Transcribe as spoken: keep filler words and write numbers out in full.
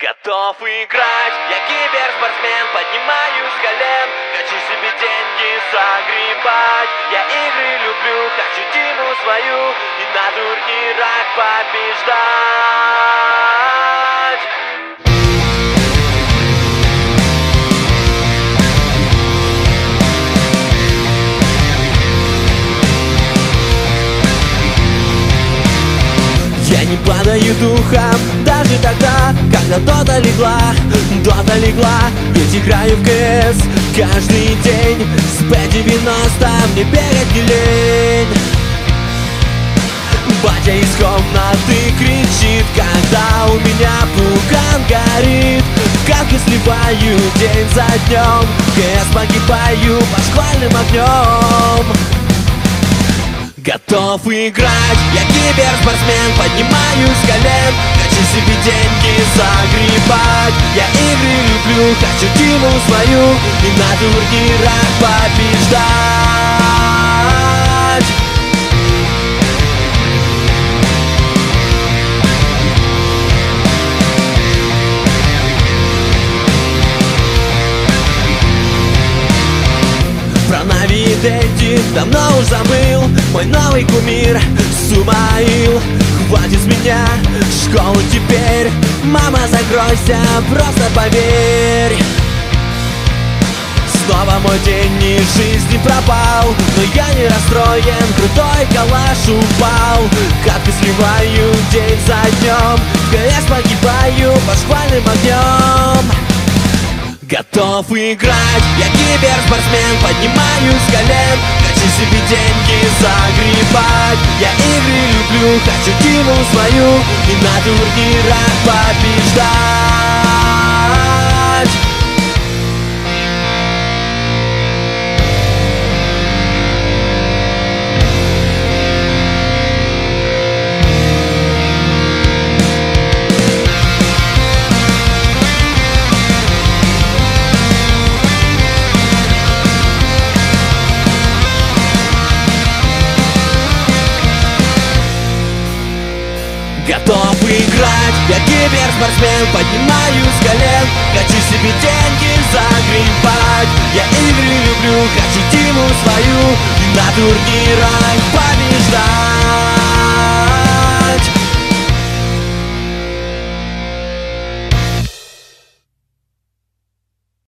Готов играть, я киберспортсмен, поднимаюсь с колен, хочу себе деньги загребать. Я игры люблю, хочу тиму свою и на турнирах побеждать. Я не падаю духом даже тогда, когда дота легла, дота легла. Ведь играю в КС каждый день, с пэ девяносто мне бегать не лень. Батя из комнаты кричит, когда у меня пуган горит. Как я сливаю день за днем, в КС погибаю под шквальным огнем. Готов играть, я киберспортсмен, поднимаюсь с колен, хочу себе деньги загребать. Я игры люблю, хочу тиму свою и на турнирах побеждать. Про Нави Дэдди давно уж забыл, мой новый кумир Сумаил. Хватит с меня школу теперь, мама, закройся, просто поверь. Снова мой день из жизни пропал, но я не расстроен, крутой калаш упал. Катки сливаю день за днем, в КС погибаю под шквальным огнем. Готов играть, я киберспортсмен, поднимаюсь с колен, хочу себе деньги загребать. Я игры люблю, хочу тиму свою и на турнирах побеждать. Готов играть, я киберспортсмен, поднимаюсь с колен, хочу себе деньги загребать. Я игры люблю, хочу тиму свою и на турнирах